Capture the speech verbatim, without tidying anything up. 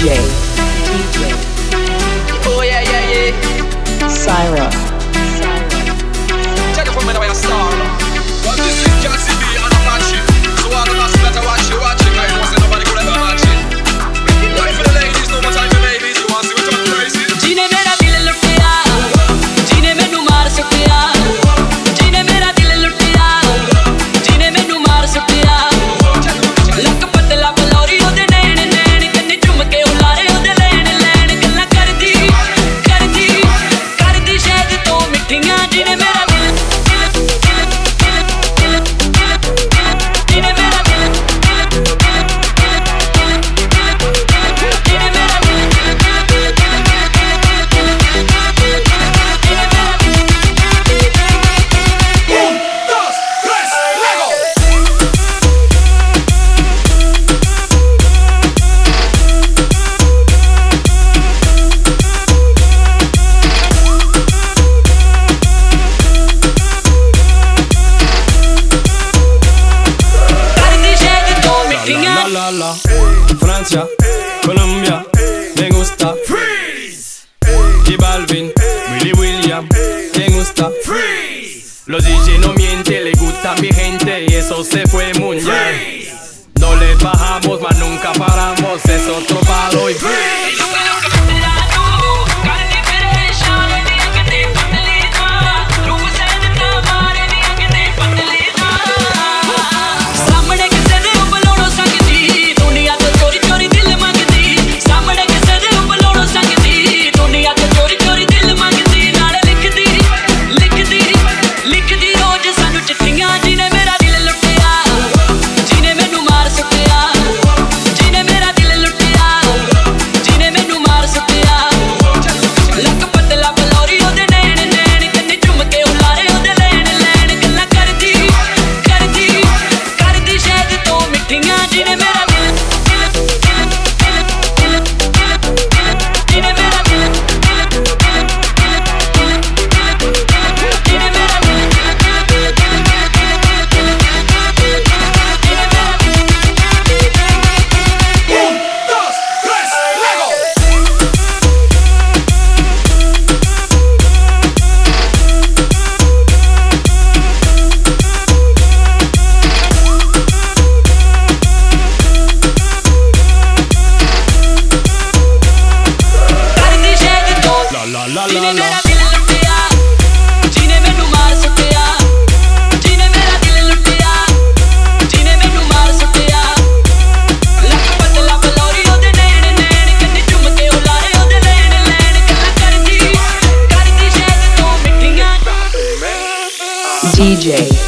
J. D J. Oh yeah, yeah, yeah. Syra. Check it from me the way I start. But this thing can't see me and I'm matching. So all the last better watch it, watch it. I know say nobody could ever match it. Life for the ladies, no more time for babies. You want to see what I'm crazy? जीने मेरा दिल लुटिया, जीने मैनू मार सुटिया, जीने मेरा दिल लुटिया, जीने मैनू मार सुटिया। लक पतला बलौरी ओदे नैन नैन कन्नी चुम के उलारे ओदे लैन लैन गल्लां करदी करदी करदी शायद तो मिठियां। जीने मेरा दिल जीने मेरा दिल La la, Francia, Colombia, me gusta Freeze. J Balvin, Willy William, me gusta Freeze. Los D J no mienten, le gusta mi gente y eso se fue mundial. No le bajamos, mas nunca paramos, es otro palo y Freeze. D J.